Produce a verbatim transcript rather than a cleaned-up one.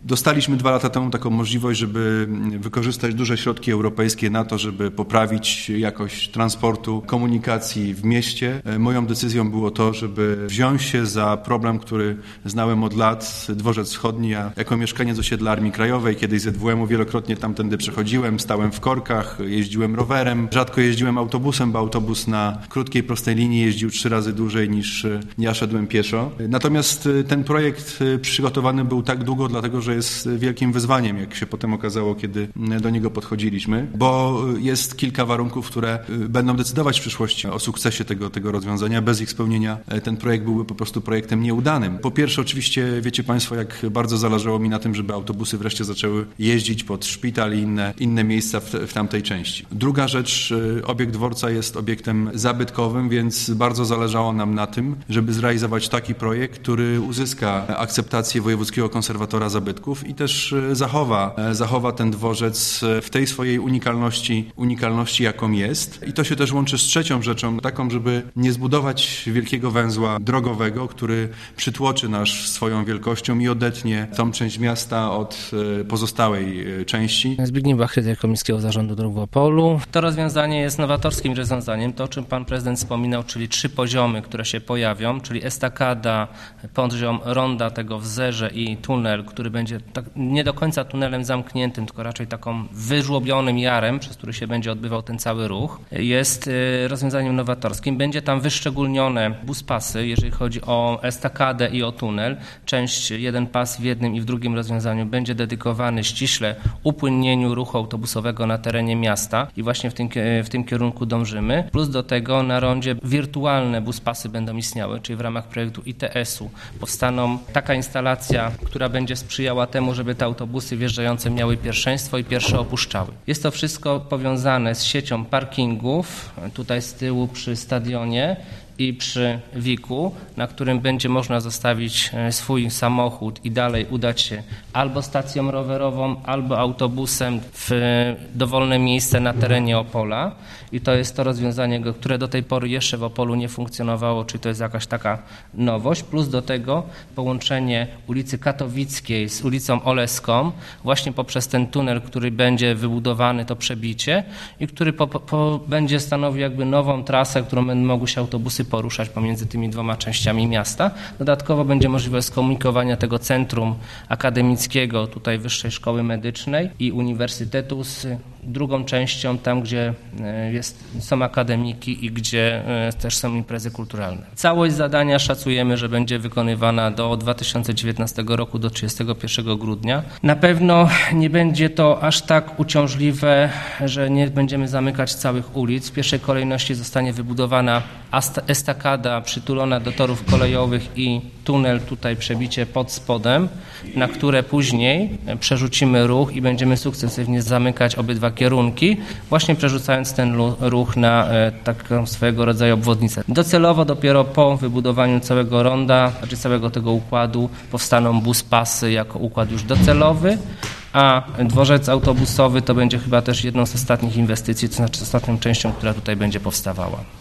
Dostaliśmy dwa lata temu taką możliwość, żeby wykorzystać duże środki europejskie na to, żeby poprawić jakość transportu, komunikacji w mieście. Moją decyzją było to, żeby wziąć się za problem, który znałem od lat, Dworzec Wschodni. Ja jako mieszkaniec osiedla Armii Krajowej, kiedyś z E W M-u wielokrotnie tamtędy przechodziłem, stałem w korkach, jeździłem rowerem, rzadko jeździłem autobusem, bo autobus na krótkiej, prostej linii jeździł trzy razy dłużej niż ja szedłem pieszo. Natomiast ten projekt przygotowany był tak długo, dlatego że jest wielkim wyzwaniem, jak się potem okazało, kiedy do niego podchodziliśmy, bo jest kilka warunków, które będą decydować w przyszłości o sukcesie tego, tego rozwiązania. Bez ich spełnienia ten projekt byłby po prostu projektem nieudanym. Po pierwsze, oczywiście wiecie Państwo, jak bardzo zależało mi na tym, żeby autobusy wreszcie zaczęły jeździć pod szpital i inne, inne miejsca w, w tamtej części. Druga rzecz, obiekt dworca jest obiektem zabytkowym, więc bardzo zależało nam na tym, żeby zrealizować taki projekt, który uzyska akceptację Wojewódzkiego Konserwatora Zabytków i też zachowa, zachowa ten dworzec w tej swojej unikalności, unikalności, jaką jest. I to się też łączy z trzecią rzeczą, taką, żeby nie zbudować wielkiego węzła drogowego, który przytłoczy nas swoją wielkością i odetnie tą część miasta od pozostałej części. Zbigniew Bach, dyrektor Miejskiego Zarządu Dróg w Opolu. To rozwiązanie jest nowatorskim rozwiązaniem, to o czym pan prezydent wspominał, czyli trzy poziomy, które się pojawią, czyli estakada, poziom ronda tego w zerze i tunel, który będzie tak nie do końca tunelem zamkniętym, tylko raczej taką wyżłobionym jarem, przez który się będzie odbywał ten cały ruch, jest rozwiązaniem nowatorskim. Będzie tam wyszczególnione buspasy, jeżeli chodzi o estakadę i o tunel. Część, jeden pas w jednym i w drugim rozwiązaniu będzie dedykowany ściśle upłynnieniu ruchu autobusowego na terenie miasta i właśnie w tym, w tym kierunku dążymy. Plus do tego na rondzie wirtualne buspasy będą istniały, czyli w ramach projektu I T S-u powstaną taka instalacja, która będzie sprzyjała temu, żeby te autobusy wjeżdżające miały pierwszeństwo i pierwsze opuszczały. Jest to wszystko powiązane z siecią parkingów, tutaj z tyłu przy stadionie i przy Wiku, na którym będzie można zostawić swój samochód i dalej udać się albo stacją rowerową, albo autobusem w dowolne miejsce na terenie Opola. I to jest to rozwiązanie, które do tej pory jeszcze w Opolu nie funkcjonowało, czyli to jest jakaś taka nowość. Plus do tego połączenie ulicy Katowickiej z ulicą Oleską właśnie poprzez ten tunel, który będzie wybudowany, to przebicie i który po, po, będzie stanowił jakby nową trasę, którą będą mogły się autobusy poruszać pomiędzy tymi dwoma częściami miasta. Dodatkowo będzie możliwość skomunikowania tego centrum akademickiego, tutaj Wyższej Szkoły Medycznej i Uniwersytetu z drugą częścią, tam gdzie jest, są akademiki i gdzie też są imprezy kulturalne. Całość zadania szacujemy, że będzie wykonywana do dwa tysiące dziewiętnastego roku, do trzydziestego pierwszego grudnia. Na pewno nie będzie to aż tak uciążliwe, że nie będziemy zamykać całych ulic. W pierwszej kolejności zostanie wybudowana estakada przytulona do torów kolejowych i tunel, tutaj przebicie pod spodem, na które później przerzucimy ruch i będziemy sukcesywnie zamykać obydwa kierunki, właśnie przerzucając ten ruch na taką swojego rodzaju obwodnicę. Docelowo dopiero po wybudowaniu całego ronda, znaczy całego tego układu, powstaną buspasy jako układ już docelowy, a dworzec autobusowy to będzie chyba też jedną z ostatnich inwestycji, to znaczy ostatnią częścią, która tutaj będzie powstawała.